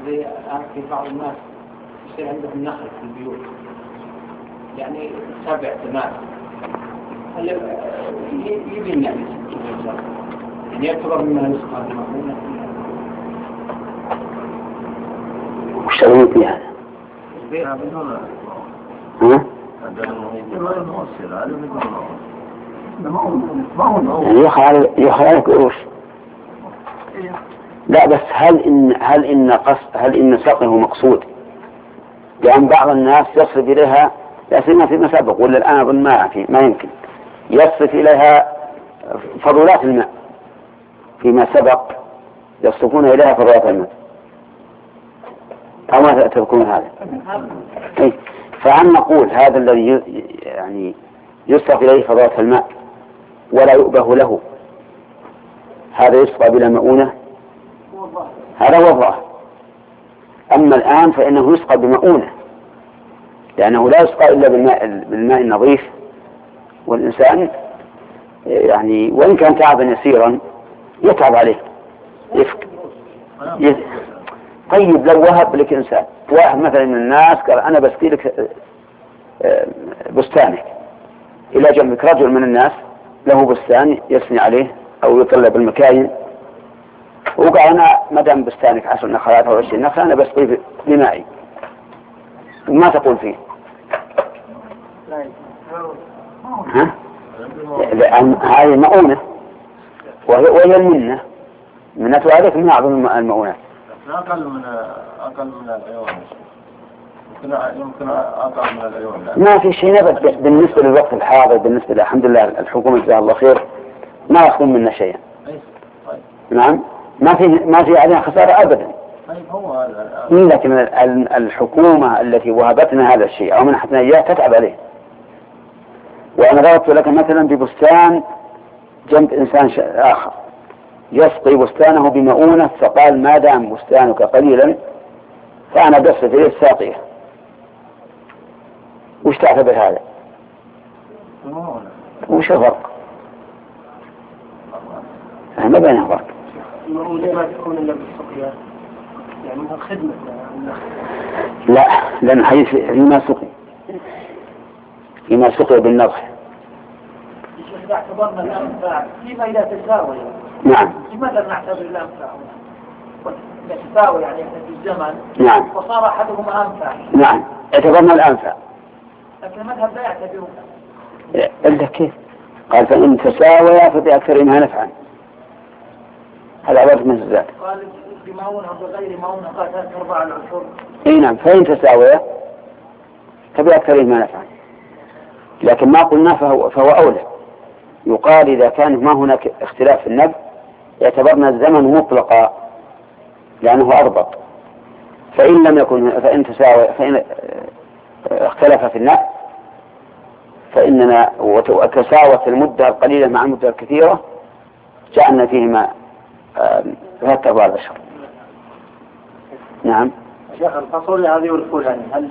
زي في بعض الناس يصير عندهم نخل في البيوت يعني 7 ثمان هل يبي يعني يعتبر مما يسقى بمأمونة؟ وش تقول في هذا؟ ها؟ يخالف قروش. لا بس هل إن سقه مقصود؟ لأن بعض الناس يصرف إليها لا سيما فيما سبق ولا الآن أظن ما يمكن يصرف إليها فضولات الماء. فيما سبق يصرفون إليها فضولات الماء أو ما تذكرون هذا؟ فهل نقول هذا الذي يعني يصرف إليه فضولات الماء ولا يؤبه له هذا يسقى بلا مؤونة؟ هذا هو الظاهر. أما الآن فإنه يسقى بمؤونة لأنه لا يسقى إلا بالماء النظيف، والإنسان يعني وإن كان تعبا يسيرا يتعب عليه يفك. طيب لو وهب لك إنسان واحد مثلا من الناس قال أنا بسقي لك بستانك، إلى جنبك رجل من الناس له بستان يسني عليه أو يطلب المكاين وقال أنا مدام بستانك 10 نخلات أو 20 نخلة أنا بسقي بمائي، ما تقول فيه؟ ها؟ لأن هذه مؤونة وهي المنة عليك من أعظم المؤونات. أقل من العيون يمكن أقل من العيون. ما في شيء نبت بالنسبة للوقت الحاضر. بالنسبة الحمد لله الحكومة جزاها الله خير ما يأخذون منا شيئا. نعم ما في علينا خسارة أبدا. لكن الحكومة التي وهبتنا هذا الشيء أو منحتنا إياه تتعب عليه. وأنا ضربت لك مثلا ببستان جنب إنسان آخر يسقي بستانه بمؤونة فقال ما دام بستانك قليلا فأنا بصرف إليه الساقية. وش تعتبر هذا؟ وش الفرق؟ ما بينها فرق. المؤونة ما تكون إلا بالسقيا يعني من الخدمة. لا لأن حديث فيما سقي بالنضح. إذا اعتبرنا الأنفاع فيما إذا تساوي. نعم. لماذا نعتبر الأنفاع؟ تساوي يعني في الزمن. نعم. وصار أحدهما أنفع. نعم اعتبرنا الأنفع. لكن المذهب لا يعتبرون. إلا كيف؟ قال فإن تساوي فبأكثرهما نفعا. هذا عبارة من الزاد. قال بمؤونة وبغير مؤونة قال 4 العشر. اي نعم فإن تساوي فبأكثرهما نفعا. لكن ما قلنا فهو أولى. يقال إذا كان ما هناك اختلاف في النبض يعتبرنا الزمن مطلقا لأنه أربط. فإن لم يكن فإن اختلف في النبض فإننا وتساوت المدة القليلة مع المدة الكثيرة جعلنا فيهما 3 أشهر. نعم. شيخ الفصول هذه والفول هل